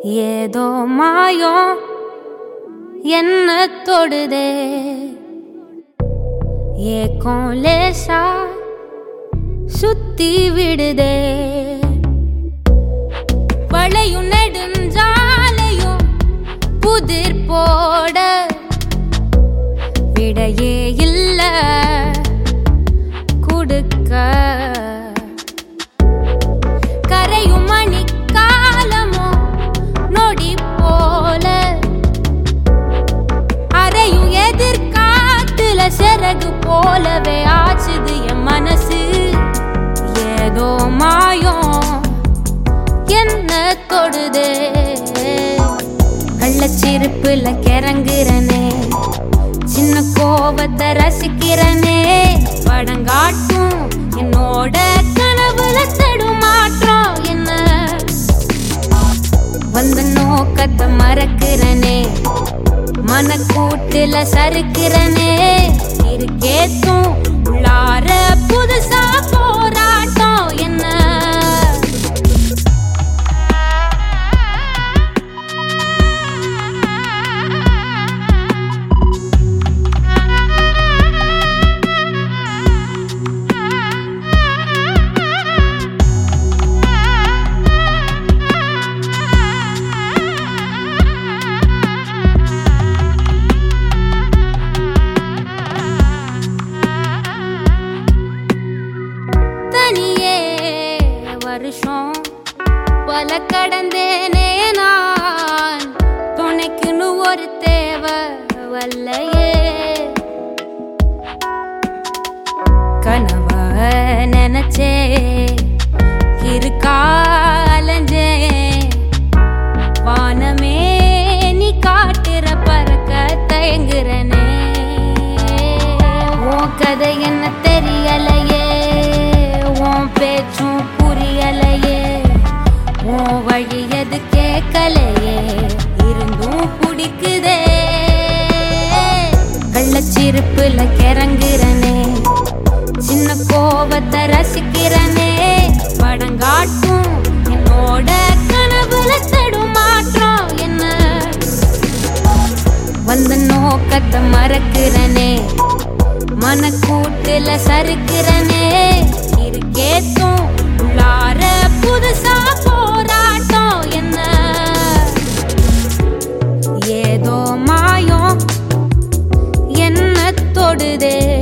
ஏதோ மாயம் என்ன தொடுதே, ஏக்கம் லேசா சுத்தி விடுதே. வளையும் நெடுஞ்சாலையும் புதிர் போட விடையே இல்ல குடுக்க. கரையும் மணிக்காலமோ நொடி போல அரையும் எதிர்காத்துல சிறகு போலவே ஆச்சுது என் மனசு. ஏதோ மாயம் என்ன தொடுதே, கள்ளச்சிருப்புல கிறங்குறனே, சின்ன கோவத்தை ரசிக்கிறனே. படங்காட்டும் என்னோட கனவுல தடுமாற்றம் என்ன, வந்த நோக்கத்தை மறக்கிறனே, மனக்கூட்டுல சறுக்கிறனே. இருக்கேத்தும் உள்ளார புதுசா போராட்டம் என்ன. வருஷம் பல கடந்தேனே நான், துணைக்குன்னு ஒரு தேவை வல்லையே. கனவ நினைச்சே இருக்காலஞ்சே, வானமே நீ காட்டுற பறக்க தயங்குறனே. உன் கதை என்ன தெரியலையே, உன் பேச்சும் புரியலையே, உன் வழி எது கேட்கலையே, இருந்தும் பிடிக்குதே. கள்ளச்சிருப்புல கிறங்குறனே, சின்ன கோவத்தை ரசிக்கிறனே. படங்காட்டும் என்னோட கனவுல தடுமாற்றம் என்ன, வந்த நோக்கத்தை மறக்கிறனே, மனக்கூட்டுல சறுக்கிறனே. இருக்கேத்தும் உள்ளார புதுசா போராட்டம் என்ன. ஏதோ மாயம் என்ன தொடுதே,